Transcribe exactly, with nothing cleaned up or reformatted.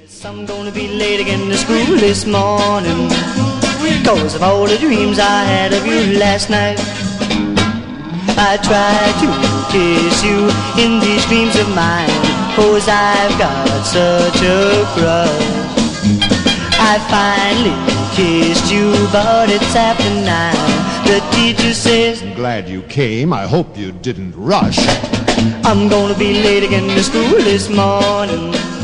I'm gonna be late again to school this morning, because of all the dreams I had of you last night. I tried to kiss you in these dreams of mine, cause I've got such a crush. I finally kissed you, but it's after nine. The teacher says, glad you came, I hope you didn't rush. I'm gonna be late again to school this morning.